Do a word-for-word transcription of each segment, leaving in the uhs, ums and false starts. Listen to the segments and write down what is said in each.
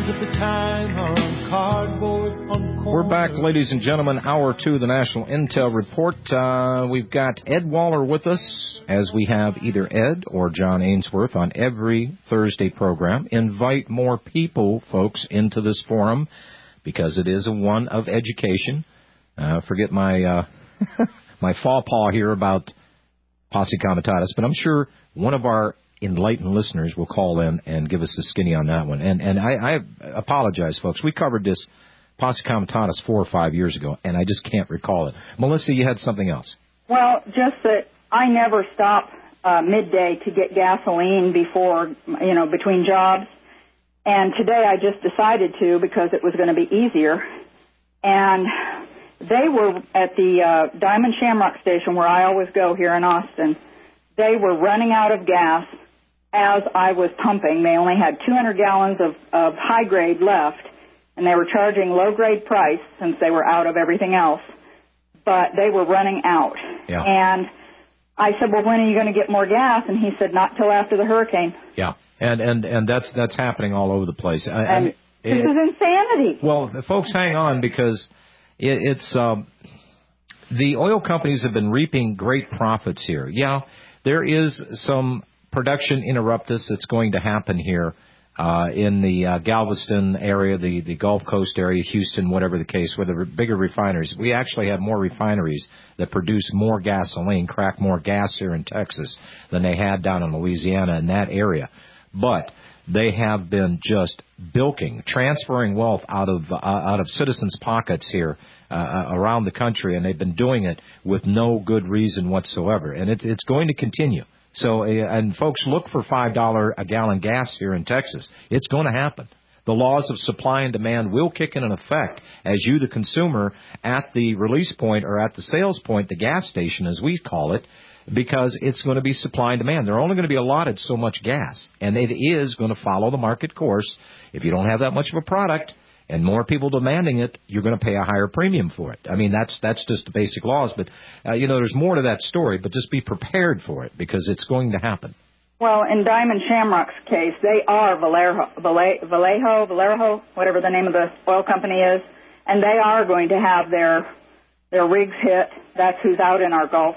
at the time on cardboard on corner. We're back, ladies and gentlemen. Hour two of the National Intel Report. Uh, we've got Ed Waller with us, as we have either Ed or John Ainsworth on every Thursday program. Invite more people, folks, into this forum, because it is a one of education. Uh, forget my uh, my faux pas here about Posse Comitatus, but I'm sure one of our enlightened listeners will call in and give us a skinny on that one. And and I, I apologize, folks. We covered this Posse Comitatus four or five years ago, and I just can't recall it. Melissa, you had something else. Well, just that I never stop uh, midday to get gasoline before, you know, between jobs. And today I just decided to because it was going to be easier. And they were at the uh, Diamond Shamrock station where I always go here in Austin. They were running out of gas as I was pumping. They only had two hundred gallons of, of high grade left, and they were charging low grade price since they were out of everything else. But they were running out. Yeah. And I said, well, when are you going to get more gas? And he said, not till after the hurricane. Yeah. And and, and that's that's happening all over the place. I, and I, this it, is insanity. Well, folks, hang on, because it, it's um, the oil companies have been reaping great profits here. Yeah, there is some production interruptus that's going to happen here uh, in the uh, Galveston area, the, the Gulf Coast area, Houston, whatever the case, where the bigger refineries. We actually have more refineries that produce more gasoline, crack more gas here in Texas than they had down in Louisiana in that area. But they have been just bilking, transferring wealth out of uh, out of citizens' pockets here uh, around the country, and they've been doing it with no good reason whatsoever. And it's it's going to continue. So, uh, and folks, look for five dollars a gallon gas here in Texas. It's going to happen. The laws of supply and demand will kick in effect as you, the consumer, at the release point or at the sales point, the gas station, as we call it, because it's going to be supply and demand. They're only going to be allotted so much gas, and it is going to follow the market course. If you don't have that much of a product and more people demanding it, you're going to pay a higher premium for it. I mean, that's that's just the basic laws. But, uh, you know, there's more to that story, but just be prepared for it because it's going to happen. Well, in Diamond Shamrock's case, they are Vallejo, Vallejo, Vallejo, whatever the name of the oil company is, and they are going to have their their rigs hit. That's who's out in our Gulf.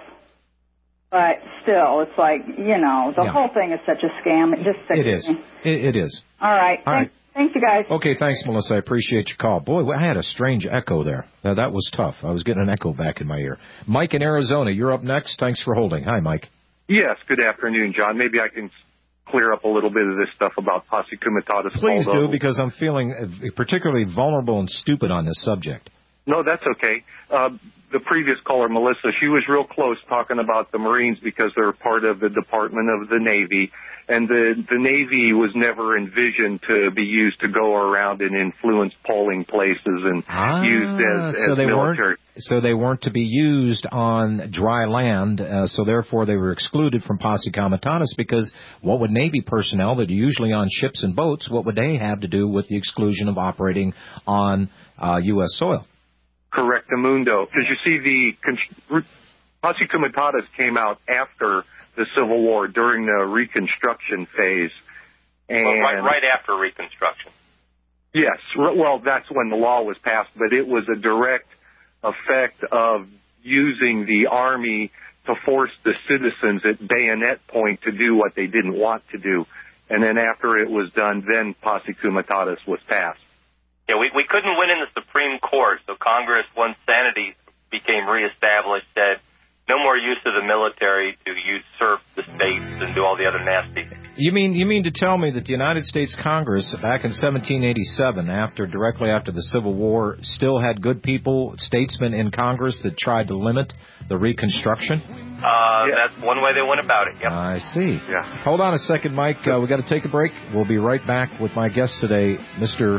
But still, it's like, you know, the yeah. whole thing is such a scam. It just It is. It, it is. All right. All thanks, right. Thanks, you guys. Okay, thanks, Melissa. I appreciate your call. Boy, I had a strange echo there. Now, that was tough. I was getting an echo back in my ear. Mike in Arizona, you're up next. Thanks for holding. Hi, Mike. Yes, good afternoon, John. Maybe I can clear up a little bit of this stuff about Posse Comitatus. Please although... do, because I'm feeling particularly vulnerable and stupid on this subject. No, that's okay. Uh, the previous caller, Melissa, she was real close talking about the Marines because they're part of the Department of the Navy. And the, the Navy was never envisioned to be used to go around and influence polling places and ah, used as, as so they military. Weren't, so they weren't to be used on dry land, uh, so therefore they were excluded from Posse Comitatus, because what would Navy personnel that are usually on ships and boats, what would they have to do with the exclusion of operating on uh, U S soil? Correctamundo. Because you see, the Posse Comitatus came out after the Civil War, during the Reconstruction phase. And well, right, right after Reconstruction. Yes. Well, that's when the law was passed, but it was a direct effect of using the Army to force the citizens at bayonet point to do what they didn't want to do. And then after it was done, then Posse Comitatus was passed. Yeah, we, we couldn't win in the Supreme Court, so Congress, once sanity became reestablished, said no more use of the military to usurp the states and do all the other nasty things. You mean you mean to tell me that the United States Congress back in seventeen eighty-seven, after directly after the Civil War, still had good people, statesmen in Congress that tried to limit the Reconstruction? Uh, yeah. That's one way they went about it. Yep. I see. Yeah. Hold on a second, Mike. Uh, we got to take a break. We'll be right back with my guest today, Mister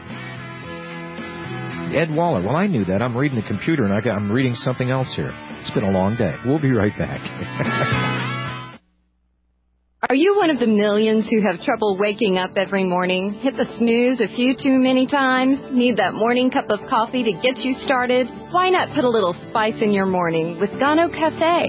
Ed Waller. Well, I knew that. I'm reading the computer, and I got, I'm reading something else here. It's been a long day. We'll be right back. Are you one of the millions who have trouble waking up every morning? Hit the snooze a few too many times? Need that morning cup of coffee to get you started? Why not put a little spice in your morning with Gano Cafe?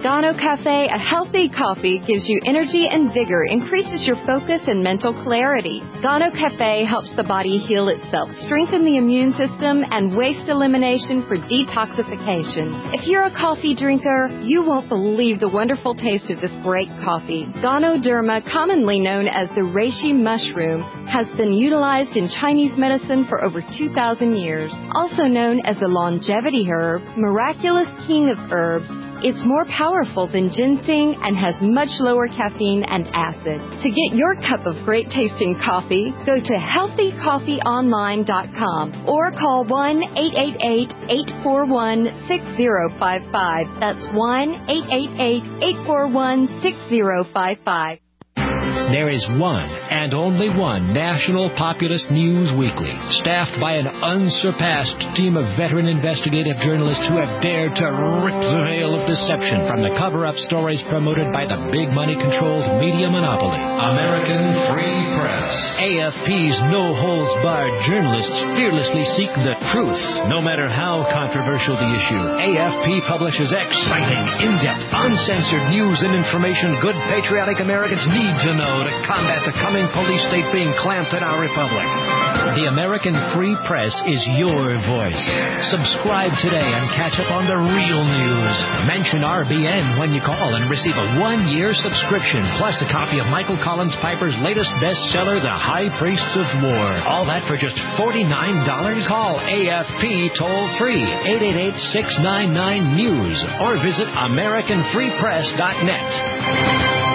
Gano Cafe, a healthy coffee gives you energy and vigor, increases your focus and mental clarity. Gano Cafe helps the body heal itself, strengthen the immune system, and waste elimination for detoxification. If you're a coffee drinker, you won't believe the wonderful taste of this great coffee. Ganoderma, commonly known as the reishi mushroom, has been utilized in Chinese medicine for over two thousand years. Also known as the longevity herb, miraculous king of herbs, it's more powerful than ginseng and has much lower caffeine and acid. To get your cup of great tasting coffee, go to healthy coffee online dot com or call one eight eight eight, eight four one, six zero five five. That's one eight eight eight, eight four one, six zero five five. There is one and only one national populist news weekly, staffed by an unsurpassed team of veteran investigative journalists who have dared to rip the veil of deception from the cover-up stories promoted by the big money-controlled media monopoly. American Free Press. A F P's no-holds-barred journalists fearlessly seek the truth, no matter how controversial the issue. A F P publishes exciting, in-depth, uncensored news and information good patriotic Americans need to know to combat the coming police state being clamped in our republic. The American Free Press is your voice. Subscribe today and catch up on the real news. Mention R B N when you call and receive a one-year subscription, plus a copy of Michael Collins Piper's latest bestseller, The High Priests of War. All that for just forty-nine dollars. Call A F P toll-free, eight eight eight, six nine nine, news, or visit American Free Press dot net.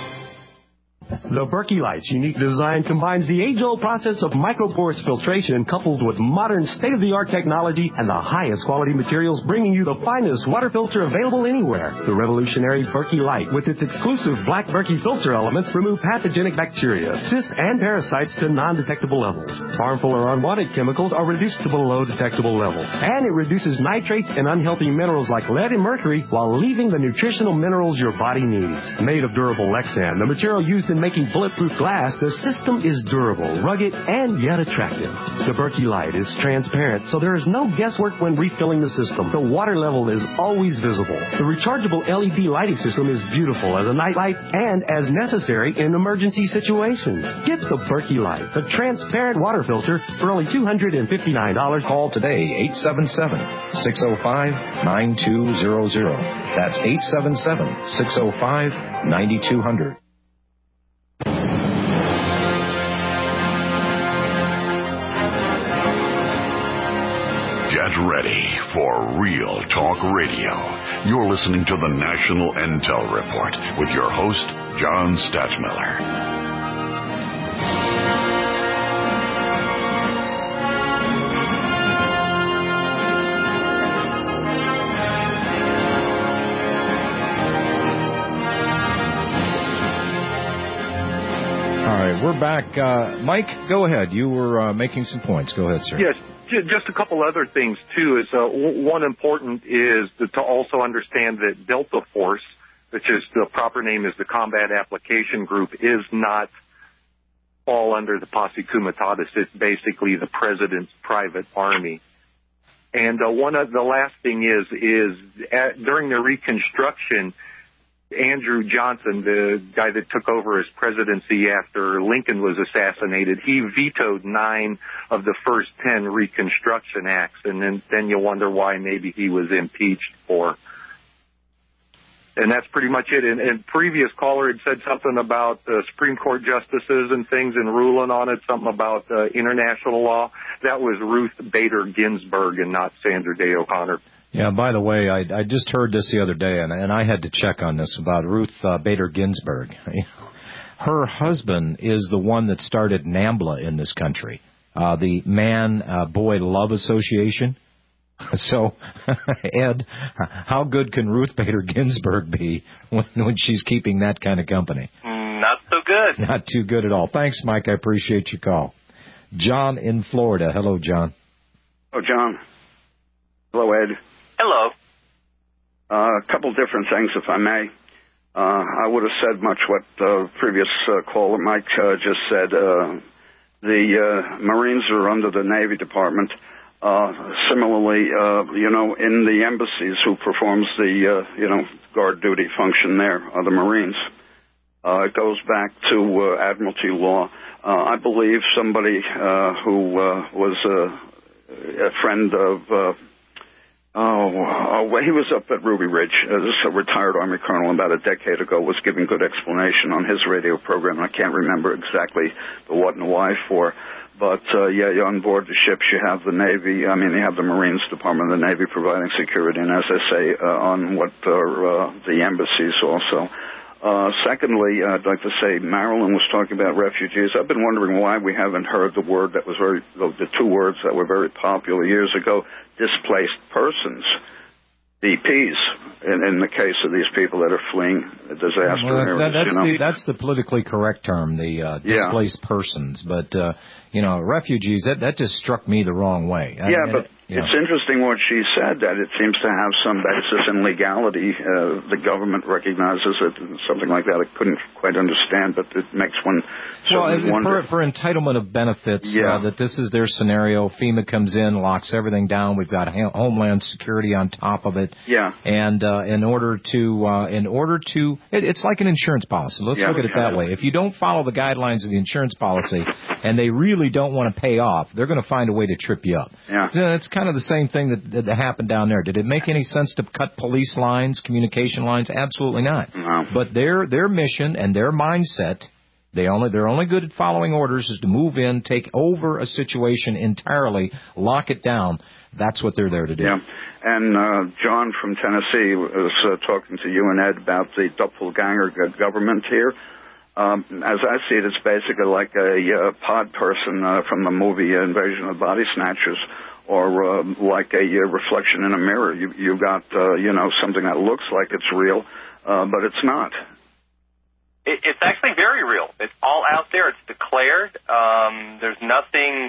The Berkey Light's unique design combines the age-old process of microporous filtration coupled with modern state-of-the-art technology and the highest quality materials, bringing you the finest water filter available anywhere. The revolutionary Berkey Light, with its exclusive black Berkey filter elements, remove pathogenic bacteria, cysts, and parasites to non-detectable levels. Harmful or unwanted chemicals are reduced to below detectable levels. And it reduces nitrates and unhealthy minerals like lead and mercury while leaving the nutritional minerals your body needs. Made of durable Lexan, the material used in making bulletproof glass, the system is durable, rugged, and yet attractive. The Berkey Light is transparent, so there is no guesswork when refilling the system. The water level is always visible. The rechargeable L E D lighting system is beautiful as a nightlight and as necessary in emergency situations. Get the Berkey Light, the transparent water filter, for only two hundred fifty-nine dollars. Call today, eight seven seven, six oh five, nine two zero zero. That's eight seven seven, six oh five, nine two zero zero. Get ready for Real Talk Radio. You're listening to the National Intel Report with your host, John Stadtmiller. All right, we're back. Uh, Mike, go ahead. You were uh, making some points. Go ahead, sir. Yes, just a couple other things, too. Is uh, one important is to also understand that Delta Force, which is the proper name is the Combat Application Group, is not all under the Posse Comitatus. It's basically the president's private army. And uh, one of the last thing is, is at, during the Reconstruction, Andrew Johnson, the guy that took over as presidency after Lincoln was assassinated, he vetoed nine of the first ten Reconstruction acts, and then, then you wonder why maybe he was impeached for. And that's pretty much it. And, and previous caller had said something about uh, Supreme Court justices and things and ruling on it, something about uh, international law. That was Ruth Bader Ginsburg and not Sandra Day O'Connor. Yeah, by the way, I, I just heard this the other day, and, and I had to check on this about Ruth uh, Bader Ginsburg. Her husband is the one that started NAMBLA in this country, uh, the Man-Boy uh, Love Association. So, Ed, how good can Ruth Bader Ginsburg be when, when she's keeping that kind of company? Not so good. Not too good at all. Thanks, Mike. I appreciate your call. John in Florida. Hello, John. Oh, John. Hello, Ed. Hello. Uh, a couple different things, if I may. Uh, I would have said much what the previous uh, caller, Mike, uh, just said. Uh, the uh, Marines are under the Navy Department. Uh, similarly, uh, you know, in the embassies, who performs the, uh, you know, guard duty function there are the Marines. Uh, it goes back to uh, Admiralty law. Uh, I believe somebody uh, who uh, was uh, a friend of, uh, oh, uh, he was up at Ruby Ridge, uh, this is a retired Army colonel about a decade ago, was giving good explanation on his radio program, and I can't remember exactly the what and the why for. But, uh, yeah, on board the ships, you have the Navy, I mean, you have the Marines Department of the Navy providing security, and as I say, uh, on what are uh, the embassies also. Uh, secondly, I'd like to say Marilyn was talking about refugees. I've been wondering why we haven't heard the word that was very, the, the two words that were very popular years ago, displaced persons. D Ps, in, in the case of these people that are fleeing a disaster well, areas. That, that's, you know? the, that's the politically correct term, the uh, displaced yeah. persons. But, uh, you know, refugees, that, that just struck me the wrong way. Yeah, I, but you know. It's interesting what she said, that it seems to have some basis in legality. Uh, the government recognizes it, and something like that. I couldn't quite understand, but it makes one certainly well, wonder. For, for entitlement of benefits, yeah. uh, that this is their scenario. FEMA comes in, locks everything down. We've got Homeland Security on top of it. Yeah. And uh, in order to, uh, in order to, it, it's like an insurance policy. Let's yeah, look at it that way. If you don't follow the guidelines of the insurance policy, and they really don't want to pay off, they're going to find a way to trip you up. Yeah. So it's kind of the same thing that, that happened down there. Did it make any sense to cut police lines, communication lines? Absolutely not. No. But their their mission and their mindset, they only they're only good at following orders, is to move in, take over a situation entirely, lock it down. That's what they're there to do. Yeah. And uh, John from Tennessee was uh, talking to you and Ed about the doppelganger government here. Um, as I see it, it's basically like a uh, pod person uh, from the movie Invasion of the Body Snatchers, or uh, like a uh, reflection in a mirror. You you got uh, you know something that looks like it's real, uh, but it's not. It, it's actually very real. It's all out there. It's declared. Um, there's nothing.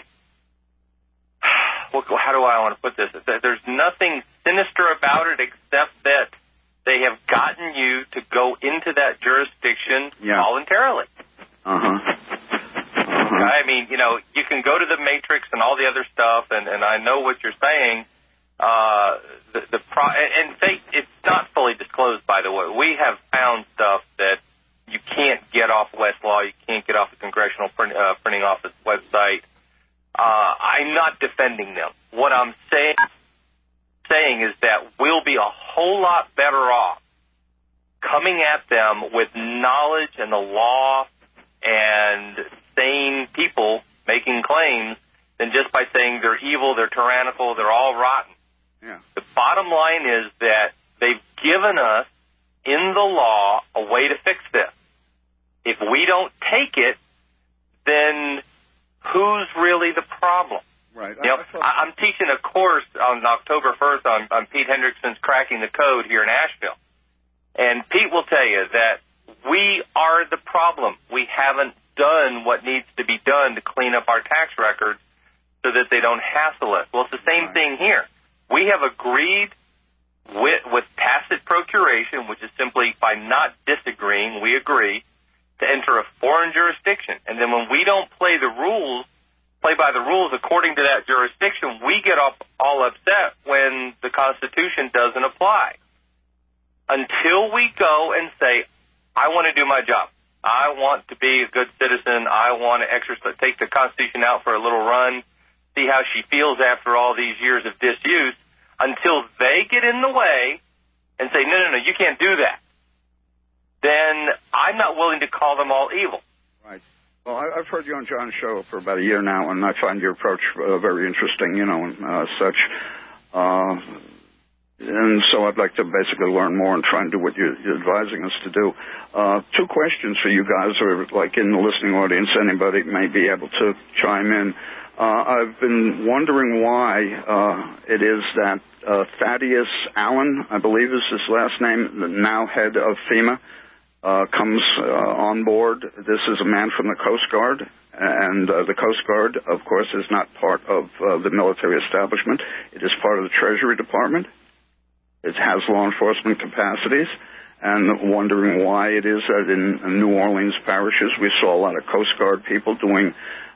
Well, how do I want to put this? There's nothing sinister about it except that they have gotten you to go into that jurisdiction yeah. voluntarily. Uh-huh. uh-huh. I mean, you know, you can go to the Matrix and all the other stuff, and, and I know what you're saying. Uh, the, the pro- and they, it's not fully disclosed, by the way. We have found stuff that you can't get off Westlaw, you can't get off the Congressional print, uh, Printing Office website. Uh, I'm not defending them. What I'm saying saying is that we'll be a whole lot better off coming at them with knowledge and the law and sane people making claims than just by saying they're evil, they're tyrannical, they're all rotten. Yeah. The bottom line is that they've given us in the law a way to fix this. If we don't take it, then who's really the problem? Right. You know, I, I'm teaching a course on October first on, on Pete Hendrickson's Cracking the Code here in Asheville. And Pete will tell you that we are the problem. We haven't done what needs to be done to clean up our tax records so that they don't hassle us. Well, it's the same right. thing here. We have agreed with, with tacit procuration, which is simply by not disagreeing, we agree to enter a foreign jurisdiction. And then when we don't play the rules, play by the rules according to that jurisdiction, we get up all upset when the Constitution doesn't apply. Until we go and say, I want to do my job. I want to be a good citizen. I want to exercise, take the Constitution out for a little run, see how she feels after all these years of disuse, until they get in the way and say, no, no, no, you can't do that, then I'm not willing to call them all evil. Right. Well, I've heard you on John's show for about a year now, and I find your approach uh, very interesting, you know, and uh, such. Uh, and so I'd like to basically learn more and try and do what you're, you're advising us to do. Uh, two questions for you guys, or like in the listening audience, anybody may be able to chime in. Uh, I've been wondering why uh, it is that uh, Thaddeus Allen, I believe is his last name, the now head of FEMA, Uh, comes uh, on board. This is a man from the Coast Guard, and uh, the Coast Guard, of course, is not part of uh, the military establishment. It is part of the Treasury Department. It has law enforcement capacities, and wondering why it is that in New Orleans parishes we saw a lot of Coast Guard people doing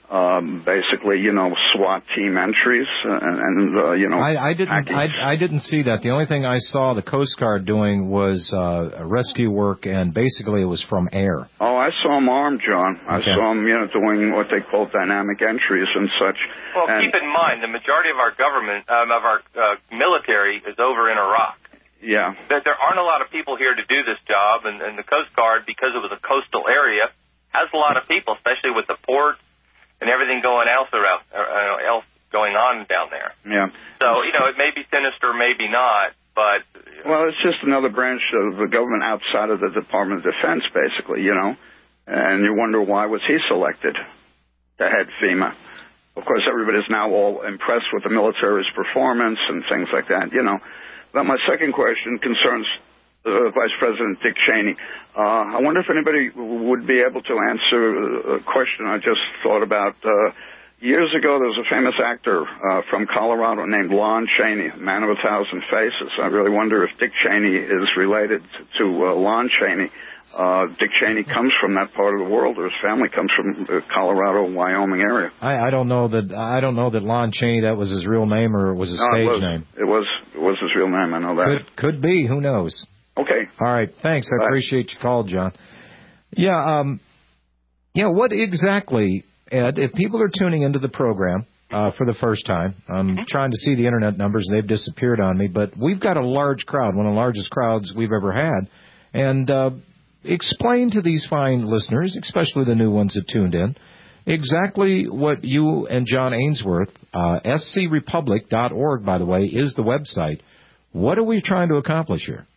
um, basically, you know, SWAT team entries and, and uh, you know. I, I didn't. I, I didn't see that. The only thing I saw the Coast Guard doing was uh, rescue work, and basically it was from air. Oh, I saw them armed, John. I okay. saw them, you know, doing what they call dynamic entries and such. Well, and, keep in mind, the majority of our government, um, of our uh, military, is over in Iraq. Yeah. That there aren't a lot of people here to do this job, and, and the Coast Guard, because it was a coastal area, has a lot of people, especially with the port and everything going else around, uh, else going on down there. Yeah. So, you know, it may be sinister, maybe not, but... You know. Well, it's just another branch of the government outside of the Department of Defense, basically, you know. And you wonder, why was he selected to head FEMA? Of course, everybody's now all impressed with the military's performance and things like that, you know. But my second question concerns uh, Vice President Dick Cheney. Uh, I wonder if anybody would be able to answer a question I just thought about. Uh, years ago, there was a famous actor uh, from Colorado named Lon Chaney, Man of a Thousand Faces. I really wonder if Dick Cheney is related to uh, Lon Chaney. Uh, Dick Cheney comes from that part of the world, or his family comes from the Colorado, Wyoming area. I, I don't know that I don't know that Lon Chaney, that was his real name, or it was his no, stage it was, name. It was it was his real name. I know that. Could could be. Who knows? Okay. All right. Thanks. I Bye. appreciate your call, John. Yeah. Um. Yeah. What exactly, Ed? If people are tuning into the program uh, for the first time, I'm mm-hmm. trying to see the internet numbers, and they've disappeared on me. But we've got a large crowd, one of the largest crowds we've ever had, and. Uh, Explain to these fine listeners, especially the new ones that tuned in, exactly what you and John Ainsworth, uh, S C republic dot org, by the way, is the website. What are we trying to accomplish here?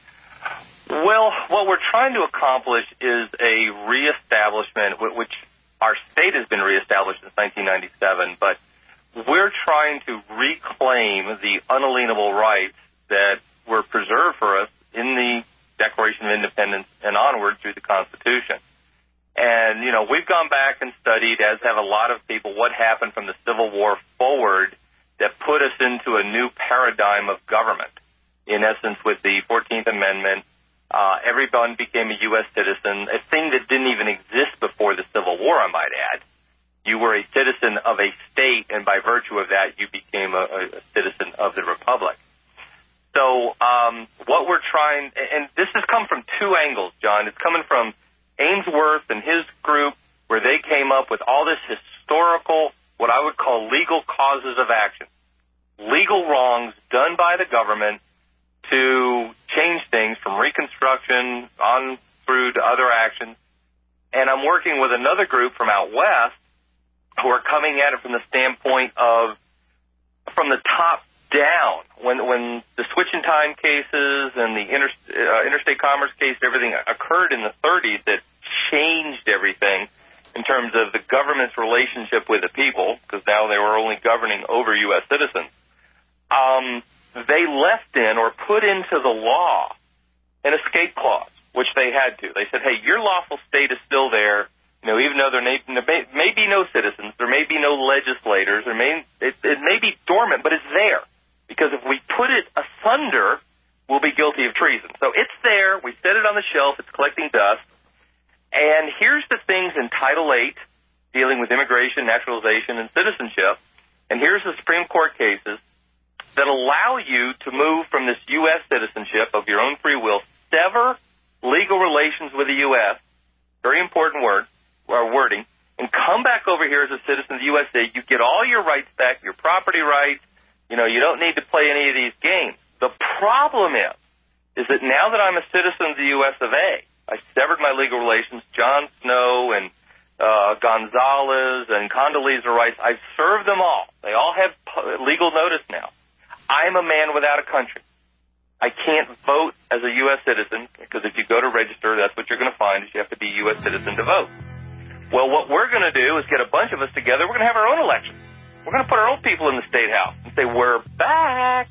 Well, what we're trying to accomplish is a reestablishment, which our state has been reestablished since nineteen ninety-seven, but we're trying to reclaim the unalienable rights that were preserved for us in the Declaration of Independence and onward through the Constitution. And, you know, we've gone back and studied, as have a lot of people, what happened from the Civil War forward that put us into a new paradigm of government. In essence, with the fourteenth Amendment, uh, everyone became a U S citizen, a thing that didn't even exist before the Civil War, I might add. You were a citizen of a state, and by virtue of that, you became a, a citizen of the Republic. So um, what we're trying, and this has come from two angles, John. It's coming from Ainsworth and his group, where they came up with all this historical, what I would call legal causes of action, legal wrongs done by the government to change things from Reconstruction on through to other actions. And I'm working with another group from out west who are coming at it from the standpoint of, from the top down, when when the switch in time cases and the inter, uh, interstate commerce case, everything occurred in the thirties that changed everything in terms of the government's relationship with the people, because now they were only governing over U S citizens. Um, they left in or put into the law an escape clause, which they had to. They said, hey, your lawful state is still there. You know, even though there may, there may, may be no citizens, there may be no legislators, there may it, it may be dormant, but it's there. Because if we put it asunder, we'll be guilty of treason. So it's there. We set it on the shelf. It's collecting dust. And here's the things in Title eight, dealing with immigration, naturalization, and citizenship. And here's the Supreme Court cases that allow you to move from this U S citizenship of your own free will, sever legal relations with the U S, very important word, or wording, and come back over here as a citizen of the U S A. You get all your rights back, your property rights. You know, you don't need to play any of these games. The problem is, is that now that I'm a citizen of the U S of A, I severed my legal relations. Jon Snow and uh, Gonzalez and Condoleezza Rice, I've served them all. They all have legal notice now. I'm a man without a country. I can't vote as a U S citizen, because if you go to register, that's what you're going to find, is you have to be a U S citizen to vote. Well, what we're going to do is get a bunch of us together. We're going to have our own election. We're going to put our own people in the State House and say, we're back.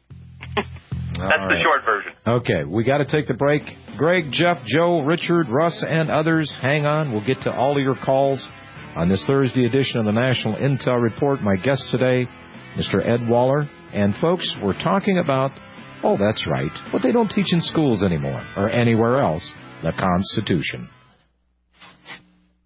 That's right. The short version. Okay, we got to take the break. Greg, Jeff, Joe, Richard, Russ, and others, hang on. We'll get to all of your calls on this Thursday edition of the National Intel Report. My guest today, Mister Ed Waller. And, folks, we're talking about, oh, that's right, what they don't teach in schools anymore or anywhere else, the Constitution.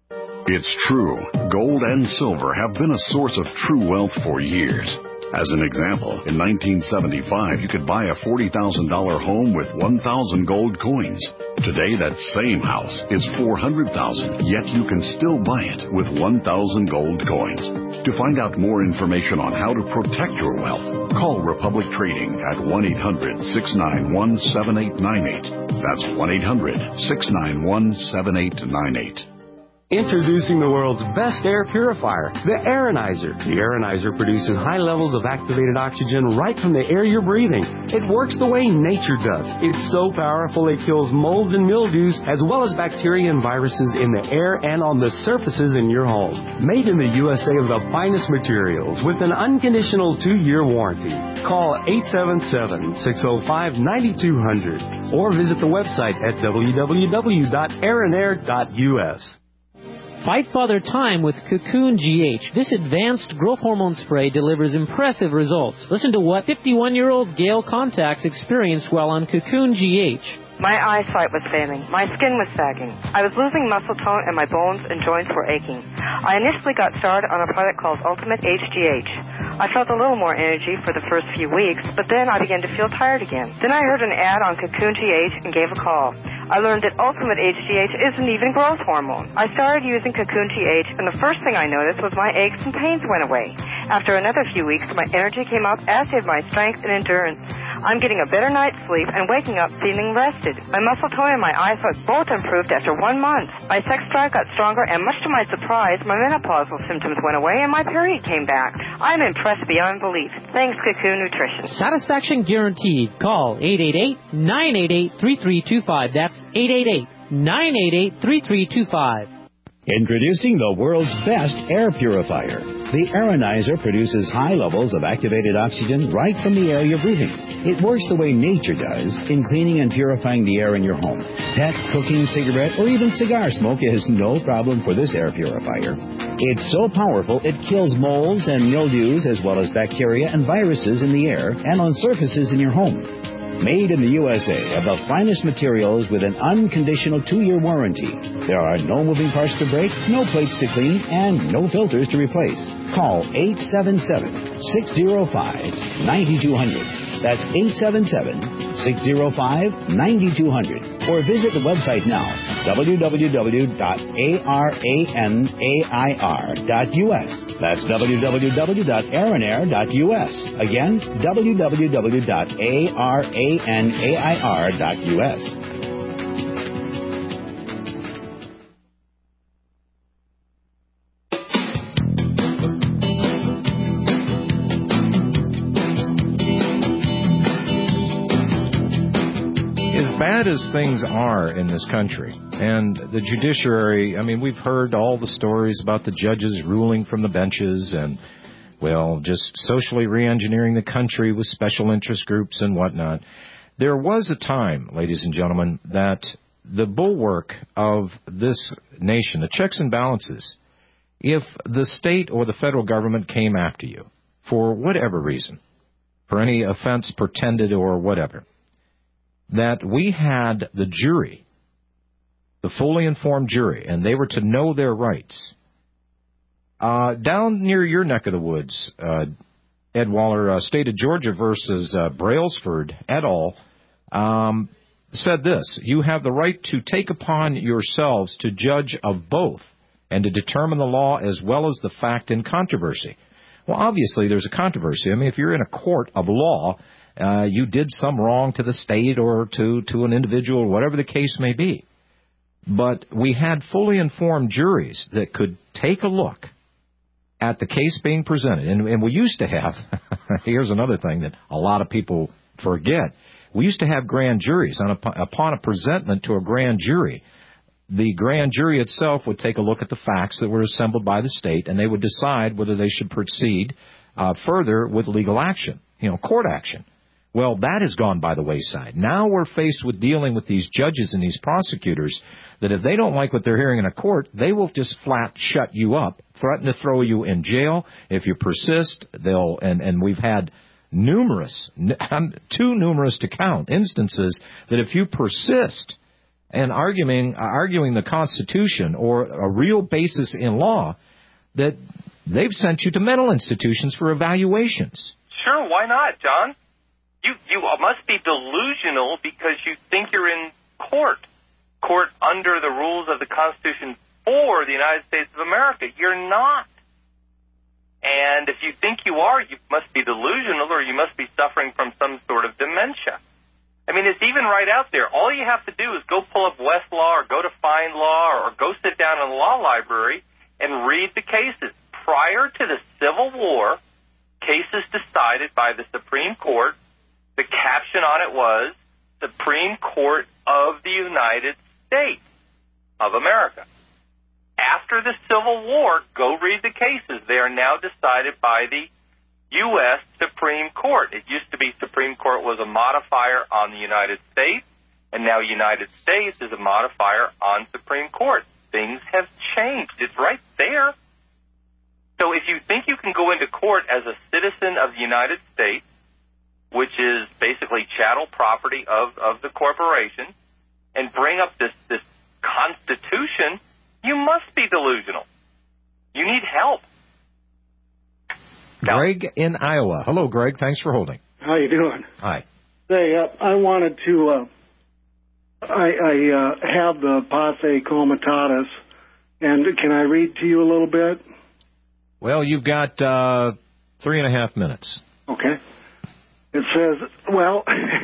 It's true. Gold and silver have been a source of true wealth for years. As an example, in nineteen seventy-five, you could buy a forty thousand dollars home with one thousand gold coins. Today, that same house is four hundred thousand dollars, yet you can still buy it with one thousand gold coins. To find out more information on how to protect your wealth, call Republic Trading at one eight hundred, six nine one, seven eight nine eight. That's one eight hundred, six nine one, seven eight nine eight. Introducing the world's best air purifier, the Aeronizer. The Aeronizer produces high levels of activated oxygen right from the air you're breathing. It works the way nature does. It's so powerful it kills molds and mildews as well as bacteria and viruses in the air and on the surfaces in your home. Made in the U S A of the finest materials with an unconditional two-year warranty. Call eight seven seven, six oh five, nine two hundred or visit the website at w w w dot aeronair dot u s. Fight Father Time with Cocoon G H. This advanced growth hormone spray delivers impressive results. Listen to what fifty-one-year-old Gail Contacts experienced while on Cocoon G H. My eyesight was failing. My skin was sagging. I was losing muscle tone and my bones and joints were aching. I initially got started on a product called Ultimate H G H. I felt a little more energy for the first few weeks, but then I began to feel tired again. Then I heard an ad on Cocoon G H and gave a call. I learned that Ultimate H G H isn't even growth hormone. I started using Cocoon G H, and the first thing I noticed was my aches and pains went away. After another few weeks, my energy came up, as did my strength and endurance. I'm getting a better night's sleep and waking up feeling rested. My muscle tone and my eyesight both improved after one month. My sex drive got stronger, and much to my surprise, my menopausal symptoms went away and my period came back. I'm impressed beyond belief. Thanks, Cocoon Nutrition. Satisfaction guaranteed. Call eight eight eight, nine eight eight, three three two five. That's eight eight eight, nine eight eight, three three two five. Introducing the world's best air purifier. The Aeronizer produces high levels of activated oxygen right from the air you're breathing. It works the way nature does in cleaning and purifying the air in your home. Pet, cooking, cigarette, or even cigar smoke is no problem for this air purifier. It's so powerful it kills molds and mildews as well as bacteria and viruses in the air and on surfaces in your home. Made in the U S A of the finest materials with an unconditional two-year warranty. There are no moving parts to break, no plates to clean, and no filters to replace. Call eight seven seven, six oh five, nine two hundred. That's eight seven seven, six oh five, nine two hundred. Or visit the website now, w w w dot aeronair dot u s. That's w w w dot aeronair dot u s. Again, w w w dot aeronair dot u s. Bad as things are in this country, and the judiciary, I mean, we've heard all the stories about the judges ruling from the benches and, well, just socially re-engineering the country with special interest groups and whatnot. There was a time, ladies and gentlemen, that the bulwark of this nation, the checks and balances, if the state or the federal government came after you for whatever reason, for any offense pretended or whatever, that we had the jury, the fully informed jury, and they were to know their rights. Uh, down near your neck of the woods, uh, Ed Waller, uh, State of Georgia versus uh, Brailsford et al., um, said this: you have the right to take upon yourselves to judge of both and to determine the law as well as the fact in controversy. Well, obviously, there's a controversy. I mean, if you're in a court of law, Uh, you did some wrong to the state or to, to an individual, whatever the case may be. But we had fully informed juries that could take a look at the case being presented. And, and we used to have, here's another thing that a lot of people forget, we used to have grand juries. On a, upon a presentment to a grand jury, the grand jury itself would take a look at the facts that were assembled by the state, and they would decide whether they should proceed uh, further with legal action, you know, court action. Well, that has gone by the wayside. Now we're faced with dealing with these judges and these prosecutors that if they don't like what they're hearing in a court, they will just flat shut you up, threaten to throw you in jail. If you persist, they'll, and, and we've had numerous, too numerous to count, instances that if you persist and arguing arguing the Constitution or a real basis in law, that they've sent you to mental institutions for evaluations. Sure, why not, John? You you must be delusional because you think you're in court, court under the rules of the Constitution for the United States of America. You're not. And if you think you are, you must be delusional or you must be suffering from some sort of dementia. I mean, it's even right out there. All you have to do is go pull up Westlaw or go to FindLaw or go sit down in the law library and read the cases. Prior to the Civil War, cases decided by the Supreme Court, the caption on it was, Supreme Court of the United States of America. After the Civil War, go read the cases. They are now decided by the U S Supreme Court. It used to be Supreme Court was a modifier on the United States, and now United States is a modifier on Supreme Court. Things have changed. It's right there. So if you think you can go into court as a citizen of the United States, which is basically chattel property of, of the corporation, and bring up this, this Constitution, you must be delusional. You need help. Greg in Iowa. Hello, Greg. Thanks for holding. How you doing? Hi. Hey, uh, I wanted to, uh, I, I uh, have the Posse Comitatus, and can I read to you a little bit? Well, you've got uh, three and a half minutes. Okay. It says, well,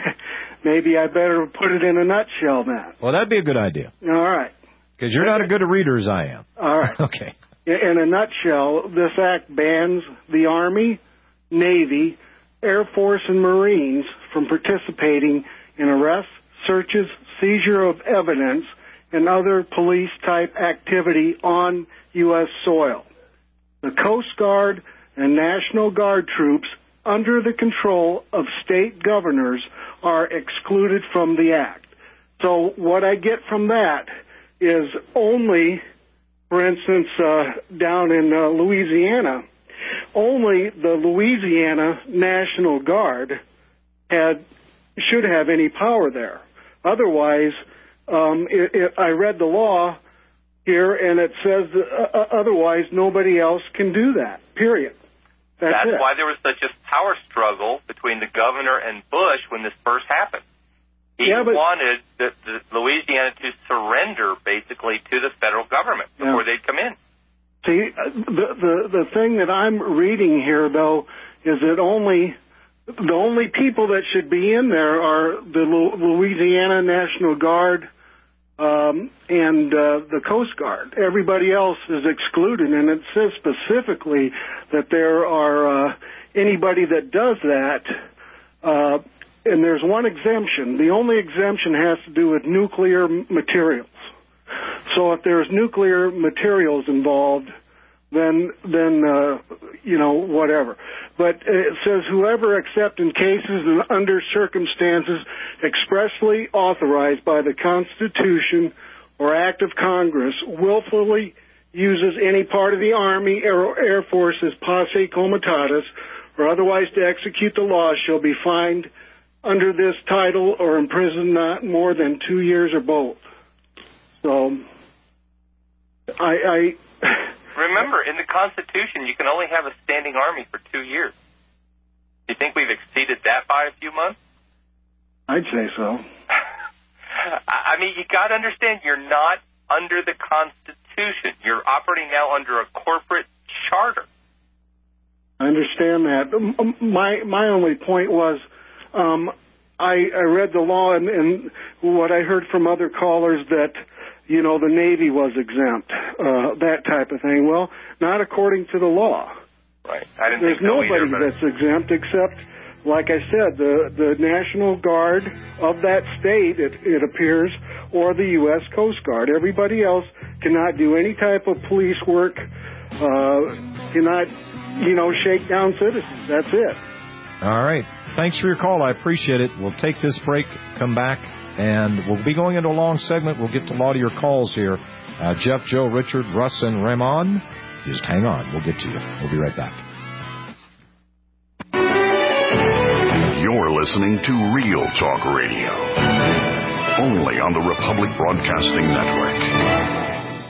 maybe I better put it in a nutshell then. Well, that'd be a good idea. All right. Because you're not as good a reader as I am. All right. Okay. In a nutshell, this act bans the Army, Navy, Air Force, and Marines from participating in arrests, searches, seizure of evidence, and other police-type activity on U S soil. The Coast Guard and National Guard troops under the control of state governors are excluded from the act. So what I get from that is only, for instance, uh, down in uh, Louisiana, only the Louisiana National Guard had should have any power there. Otherwise, um, it, it, I read the law here, and it says that, uh, otherwise nobody else can do that, period. That's, That's it. why there was such a power struggle between the governor and Bush when this first happened. He yeah, but, wanted the, the Louisiana to surrender, basically, to the federal government before yeah. they'd come in. See, the, the the thing that I'm reading here, though, is that only the only people that should be in there are the Louisiana National Guard um, and uh, the Coast Guard. Everybody else is excluded, and it says specifically that there are uh, anybody that does that. Uh, And there's one exemption. The only exemption has to do with nuclear materials. So if there's nuclear materials involved, then, then uh, you know, whatever. But it says whoever, except in cases and under circumstances expressly authorized by the Constitution or Act of Congress, willfully uses any part of the Army or Air Force's Posse Comitatus or otherwise to execute the law shall be fined under this title or imprisoned not more than two years or both. So, I, I remember, in the Constitution, you can only have a standing army for two years. Do you think we've exceeded that by a few months? I'd say so. I mean, you got to understand, you're not under the Constitution. You're operating now under a corporate charter. I understand that. My my only point was, Um, I, I read the law, and, and what I heard from other callers that, you know, the Navy was exempt, uh, that type of thing. Well, not according to the law. Right. I didn't There's think so nobody either, that's exempt except, like I said, the, the National Guard of that state, it, it appears, or the U S Coast Guard. Everybody else cannot do any type of police work, uh, cannot, you know, shake down citizens. That's it. All right. Thanks for your call. I appreciate it. We'll take this break, come back, and we'll be going into a long segment. We'll get to a lot of your calls here. Uh, Jeff, Joe, Richard, Russ, and Ramon. Just hang on. We'll get to you. We'll be right back. You're listening to Real Talk Radio. only on the Republic Broadcasting Network.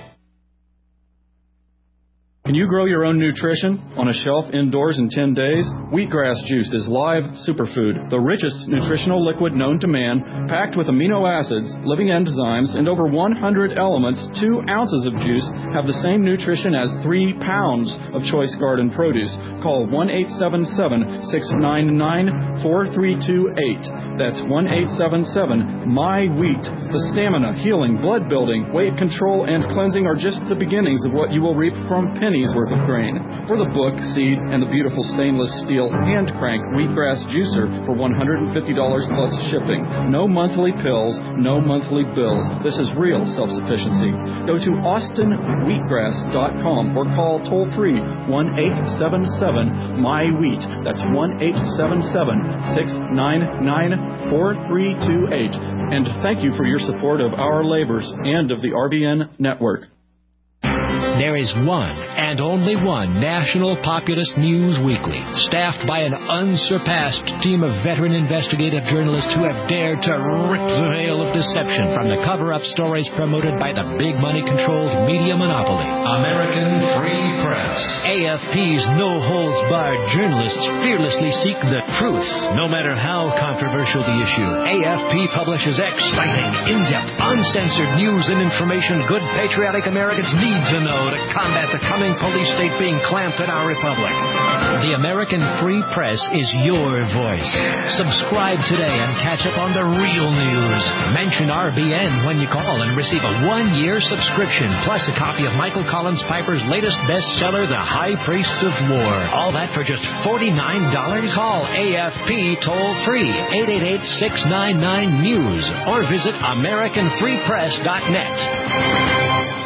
Can you grow your own nutrition on a shelf indoors in ten days? Wheatgrass juice is live superfood, the richest nutritional liquid known to man, packed with amino acids, living enzymes, and over one hundred elements. Two ounces of juice have the same nutrition as three pounds of choice garden produce. Call one eight seven seven, six nine nine, four three two eight. That's one eight seven seven, M Y wheat. The stamina, healing, blood building, weight control, and cleansing are just the beginnings of what you will reap from pennies worth of grain. For the book, seed, and the beautiful stainless steel hand crank wheatgrass juicer for one hundred fifty dollars plus shipping. No monthly pills, no monthly bills. This is real self-sufficiency. Go to austin wheatgrass dot com or call toll free one eight seven seven, M Y wheat. That's one eight seven seven, six nine nine, four three two eight. And thank you for your support of our labors and of the R B N network. There is one and only one National Populist News Weekly, staffed by an unsurpassed team of veteran investigative journalists who have dared to rip the veil of deception from the cover-up stories promoted by the big money-controlled media monopoly. American Free Press. A F P's no-holds-barred journalists fearlessly seek the truth, no matter how controversial the issue. A F P publishes exciting, in-depth, uncensored news and information good patriotic Americans need to know to combat the coming police state being clamped in our republic. The American Free Press is your voice. Subscribe today and catch up on the real news. Mention R B N when you call and receive a one-year subscription, plus a copy of Michael Collins Piper's latest bestseller, The High Priests of War. All that for just forty-nine dollars. Call A F P toll-free, eight eight eight, six nine nine, news, or visit american free press dot net.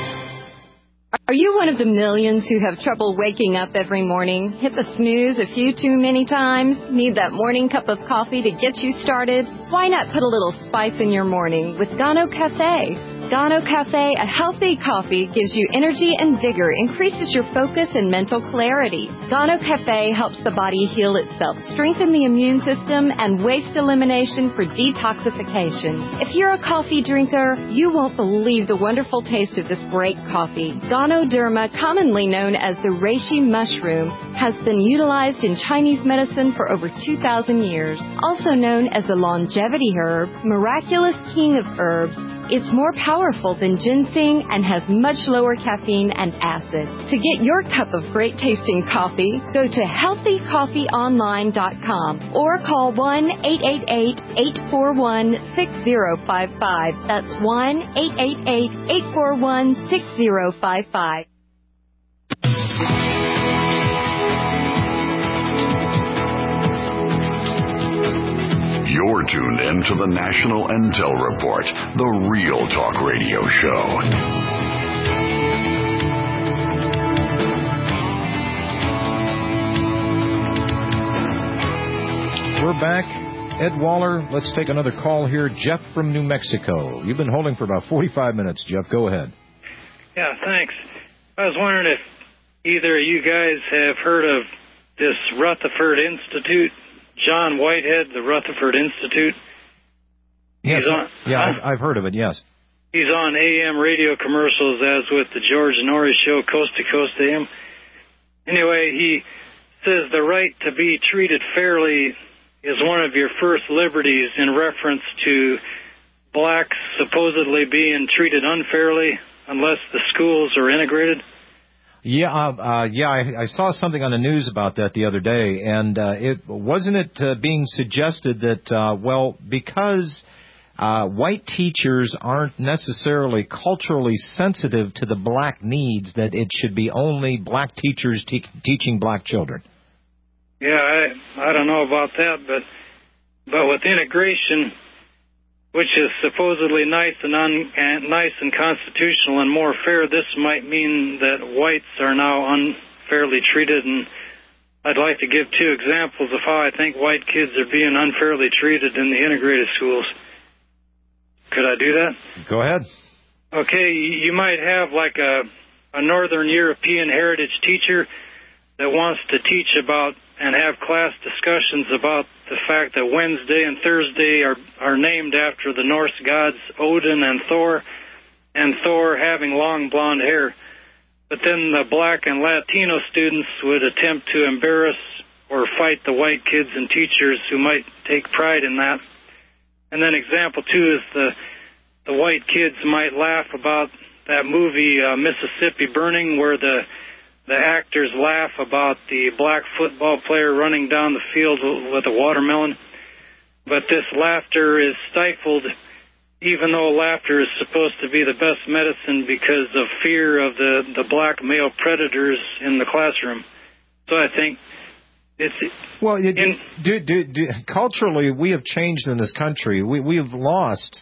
Are you one of the millions who have trouble waking up every morning? Hit the snooze a few too many times? Need that morning cup of coffee to get you started? Why not put a little spice in your morning with Gano Cafe? Gano Cafe, a healthy coffee, gives you energy and vigor, increases your focus and mental clarity. Gano Cafe helps the body heal itself, strengthen the immune system, and waste elimination for detoxification. If you're a coffee drinker, you won't believe the wonderful taste of this great coffee. Ganoderma, commonly known as the reishi mushroom, has been utilized in Chinese medicine for over two thousand years. Also known as the longevity herb, miraculous king of herbs, it's more powerful than ginseng and has much lower caffeine and acid. To get your cup of great tasting coffee, go to healthy coffee online dot com or call one eight eight eight, eight four one, six zero five five. That's one eight eight eight, eight four one, six zero five five. You're tuned in to the National Intel Report, the real talk radio show. We're back. Ed Waller, let's take another call here. Jeff from New Mexico. You've been holding for about forty-five minutes, Jeff. Go ahead. Yeah, thanks. I was wondering if either of you guys have heard of this Rutherford Institute. John Whitehead, the Rutherford Institute. Yes, He's on, yeah, huh? I've, I've heard of it, yes. He's on A M radio commercials, as with the George Norrie show, Coast to Coast A M. Anyway, he says the right to be treated fairly is one of your first liberties in reference to blacks supposedly being treated unfairly unless the schools are integrated. Yeah, uh, uh, yeah, I, I saw something on the news about that the other day, and uh, it wasn't it uh, being suggested that, uh, well, because uh, white teachers aren't necessarily culturally sensitive to the black needs, that it should be only black teachers te- teaching black children. Yeah, I I don't know about that, but but with integration, which is supposedly nice and un, and nice and constitutional and more fair, this might mean that whites are now unfairly treated. And I'd like to give two examples of how I think white kids are being unfairly treated in the integrated schools. Could I do that? Go ahead. Okay, you might have like a, a Northern European heritage teacher that wants to teach about and have class discussions about the fact that Wednesday and Thursday are, are named after the Norse gods Odin and Thor, and Thor having long blonde hair. But then the black and Latino students would attempt to embarrass or fight the white kids and teachers who might take pride in that. And then example two is the the white kids might laugh about that movie uh, Mississippi Burning, where the the actors laugh about the black football player running down the field with a watermelon. But this laughter is stifled, even though laughter is supposed to be the best medicine because of fear of the, the black male predators in the classroom. So I think it's... Well, it, in, do, do, do, culturally, we have changed in this country. We, we have lost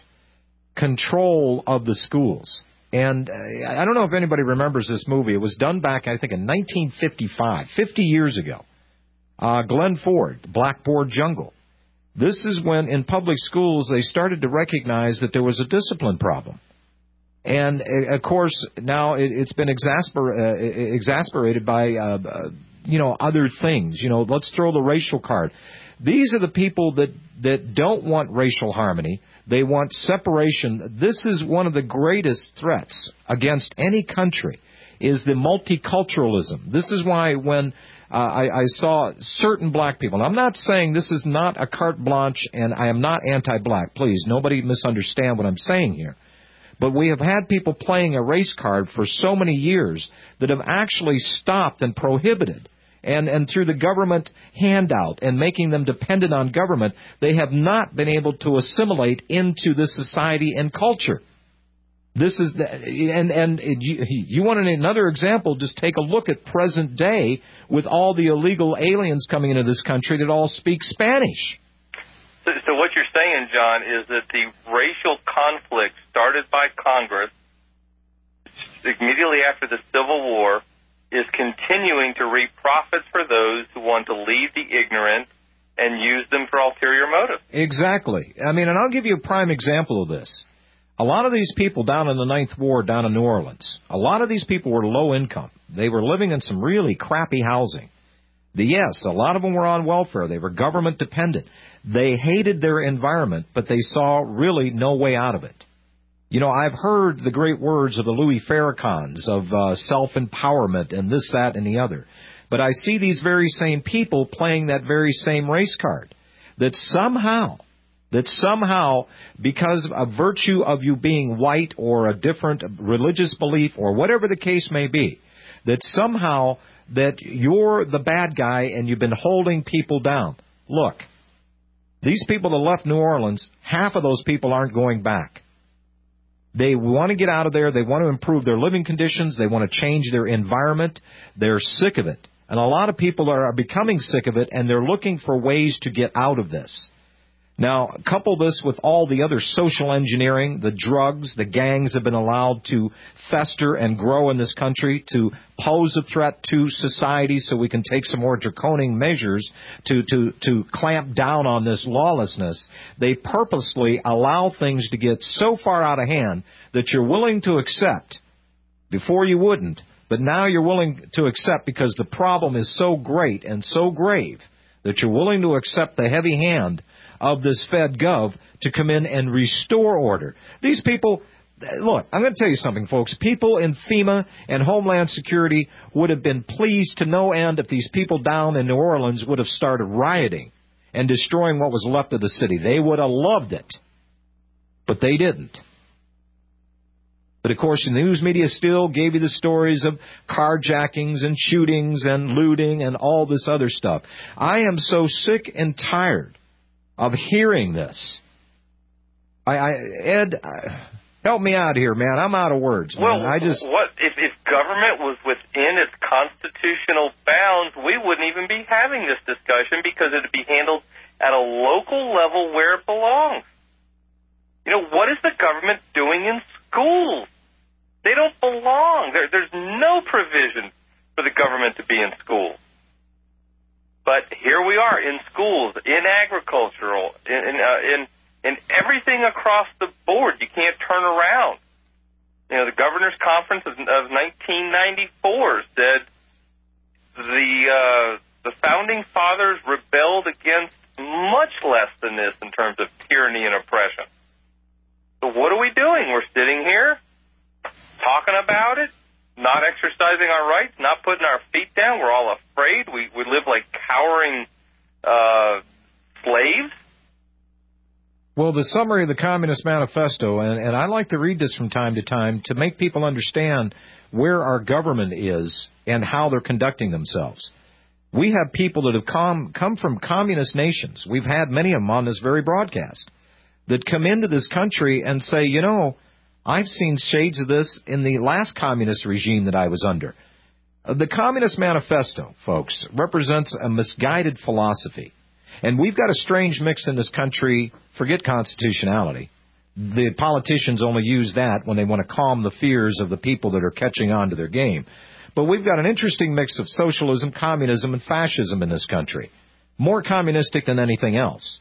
control of the schools. And uh, I don't know if anybody remembers this movie. It was done back, I think, in nineteen fifty-five, fifty years ago. Uh, Glenn Ford, Blackboard Jungle. This is when, in public schools, they started to recognize that there was a discipline problem. And, uh, of course, now it, it's been exasper- uh, exasperated by, uh, uh, you know, other things. You know, let's throw the racial card. These are the people that, that don't want racial harmony. They want separation. This is one of the greatest threats against any country, is the multiculturalism. This is why when uh, I, I saw certain black people, and I'm not saying this is not a carte blanche, and I am not anti-black. Please, nobody misunderstand what I'm saying here. But we have had people playing a race card for so many years that have actually stopped and prohibited. And, and through the government handout and making them dependent on government, they have not been able to assimilate into this society and culture. This is the, and and you, you want another example? Just take a look at present day with all the illegal aliens coming into this country that all speak Spanish. So, so what you're saying, John, is that the racial conflict started by Congress immediately after the Civil War is continuing to reap profits for those who want to lead the ignorant and use them for ulterior motives. Exactly. I mean, and I'll give you a prime example of this. A lot of these people down in the Ninth Ward down in New Orleans, a lot of these people were low income. They were living in some really crappy housing. The, yes, a lot of them were on welfare. They were government dependent. They hated their environment, but they saw really no way out of it. You know, I've heard the great words of the Louis Farrakhan's of uh, self-empowerment and this, that, and the other. But I see these very same people playing that very same race card. That somehow, that somehow, because of virtue of you being white or a different religious belief or whatever the case may be, that somehow that you're the bad guy and you've been holding people down. Look, these people that left New Orleans, half of those people aren't going back. They want to get out of there. They want to improve their living conditions. They want to change their environment. They're sick of it. And a lot of people are becoming sick of it, and they're looking for ways to get out of this. Now, couple this with all the other social engineering, the drugs, the gangs have been allowed to fester and grow in this country to pose a threat to society so we can take some more draconian measures to, to, to clamp down on this lawlessness. They purposely allow things to get so far out of hand that you're willing to accept. Before you wouldn't, but now you're willing to accept because the problem is so great and so grave that you're willing to accept the heavy hand of this Fed Gov to come in and restore order. These people, look, I'm going to tell you something, folks. People in FEMA and Homeland Security would have been pleased to no end if these people down in New Orleans would have started rioting and destroying what was left of the city. They would have loved it. But they didn't. But, of course, the news media still gave you the stories of carjackings and shootings and looting and all this other stuff. I am so sick and tired of hearing this. I, I Ed, uh, help me out here, man. I'm out of words, man. Well, I just what if, if government was within its constitutional bounds, we wouldn't even be having this discussion because it would be handled at a local level where it belongs. You know, what is the government doing in schools? They don't belong. There, there's no provision for the government to be in schools. But here we are in schools, in agricultural, in in, uh, in in everything across the board. You can't turn around. You know, the Governor's Conference of, of nineteen ninety-four said the uh, the founding fathers rebelled against much less than this in terms of tyranny and oppression. So what are we doing? We're sitting here talking about it, not exercising our rights, not putting our feet down. We're all afraid. We we live like cowering uh, slaves. Well, the summary of the Communist Manifesto, and, and I like to read this from time to time to make people understand where our government is and how they're conducting themselves. We have people that have come, come from communist nations. We've had many of them on this very broadcast that come into this country and say, you know, I've seen shades of this in the last communist regime that I was under. Uh, the Communist Manifesto, folks, represents a misguided philosophy. And we've got a strange mix in this country. Forget constitutionality. The politicians only use that when they want to calm the fears of the people that are catching on to their game. But we've got an interesting mix of socialism, communism, and fascism in this country. More communistic than anything else.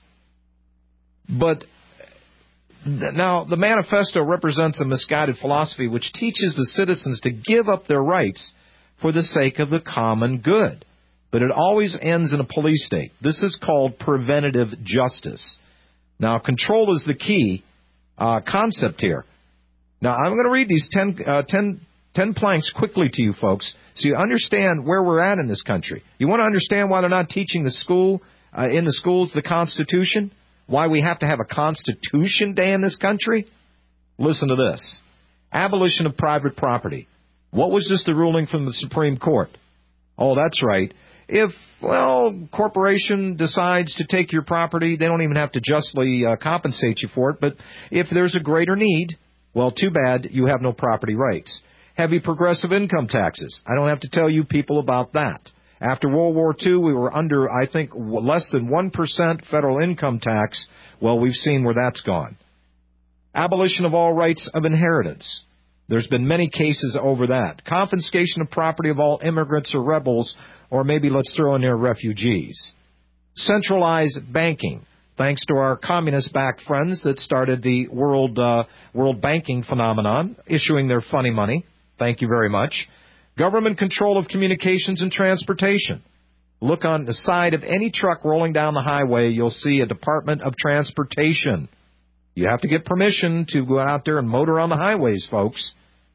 But th- now, the manifesto represents a misguided philosophy which teaches the citizens to give up their rights for the sake of the common good. But it always ends in a police state. This is called preventative justice. Now, control is the key uh, concept here. Now, I'm going to read these ten, uh, ten, ten planks quickly to you folks so you understand where we're at in this country. You want to understand why they're not teaching the school uh, in the schools the Constitution? Why we have to have a Constitution Day in this country? Listen to this. Abolition of private property. What was just the ruling from the Supreme Court? Oh, that's right. If, well, corporation decides to take your property, they don't even have to justly uh, compensate you for it. But if there's a greater need, well, too bad, you have no property rights. Heavy progressive income taxes. I don't have to tell you people about that. After World War Two, we were under, I think, less than one percent federal income tax. Well, we've seen where that's gone. Abolition of all rights of inheritance. There's been many cases over that. Confiscation of property of all immigrants or rebels, or maybe let's throw in there refugees. Centralized banking, thanks to our communist-backed friends that started the world uh, world banking phenomenon, issuing their funny money. Thank you very much. Government control of communications and transportation. Look on the side of any truck rolling down the highway, you'll see a Department of Transportation. You have to get permission to go out there and motor on the highways, folks.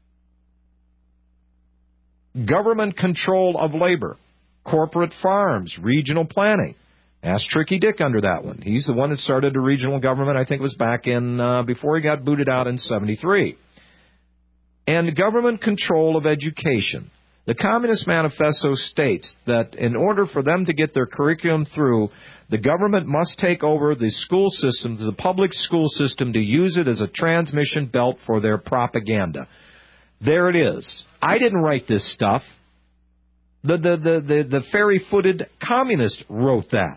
Government control of labor. Corporate farms, regional planning. Ask Tricky Dick under that one. He's the one that started the regional government, I think it was back in, uh, before he got booted out in seventy-three. And government control of education. The Communist Manifesto states that in order for them to get their curriculum through, the government must take over the school system, the public school system, to use it as a transmission belt for their propaganda. There it is. I didn't write this stuff. The, the, the, the, the fairy-footed communist wrote that.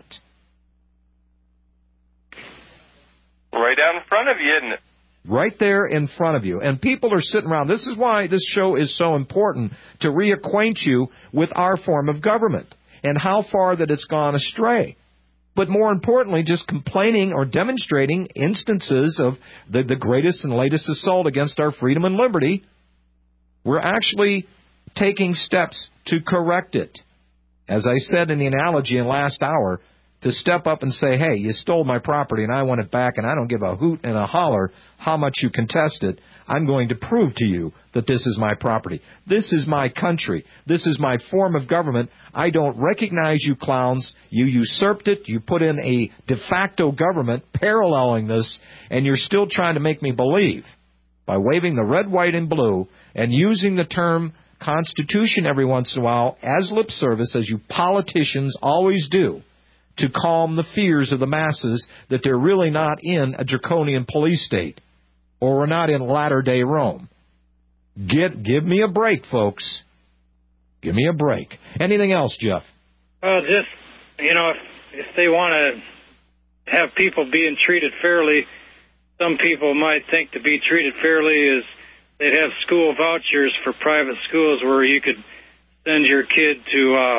Right out in front of you, isn't it? Right there in front of you. And people are sitting around. This is why this show is so important, to reacquaint you with our form of government and how far that it's gone astray. But more importantly, just complaining or demonstrating instances of the, the greatest and latest assault against our freedom and liberty. We're actually taking steps to correct it. As I said in the analogy in last hour, to step up and say, hey, you stole my property and I want it back, and I don't give a hoot and a holler how much you contest it. I'm going to prove to you that this is my property. This is my country. This is my form of government. I don't recognize you clowns. You usurped it. You put in a de facto government paralleling this, and you're still trying to make me believe by waving the red, white, and blue and using the term Constitution every once in a while as lip service, as you politicians always do, to calm the fears of the masses that they're really not in a draconian police state, or we're not in latter-day Rome. Get, give me a break, folks. Give me a break. Anything else, Jeff? Well, just, you know, if, if they want to have people being treated fairly, some people might think to be treated fairly is they'd have school vouchers for private schools where you could send your kid to uh,